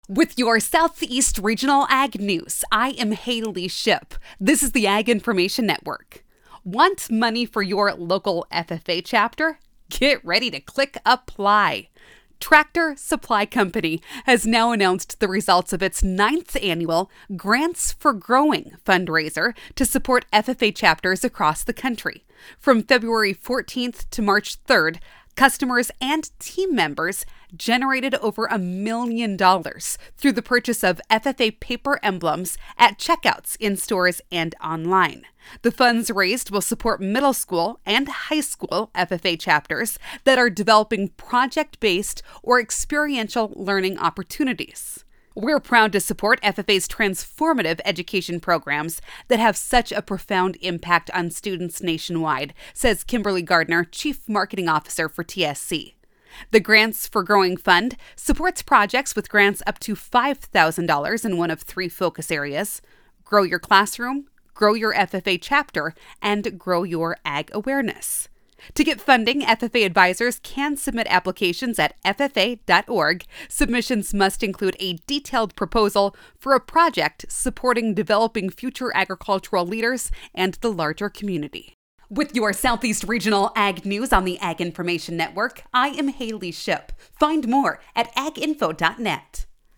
With your Southeast Regional Ag News, I am Haley Ship. This is the Ag Information Network. Want money for your local FFA chapter? Get ready to click apply. Tractor Supply Company has now announced the results of its 9th annual Grants for Growing fundraiser to support FFA chapters across the country. From February 14th to March 3rd, customers and team members generated over $1 million through the purchase of FFA paper emblems at checkouts in stores and online. The funds raised will support middle school and high school FFA chapters that are developing project-based or experiential learning opportunities. We're proud to support FFA's transformative education programs that have such a profound impact on students nationwide, says Kimberly Gardner, Chief Marketing Officer for TSC. The Grants for Growing Fund supports projects with grants up to $5,000 in one of 3 focus areas: grow your classroom, grow your FFA chapter, and grow your ag awareness. To get funding, FFA advisors can submit applications at ffa.org. Submissions must include a detailed proposal for a project supporting developing future agricultural leaders and the larger community. With your Southeast Regional Ag News on the Ag Information Network, I am Haley Ship. Find more at aginfo.net.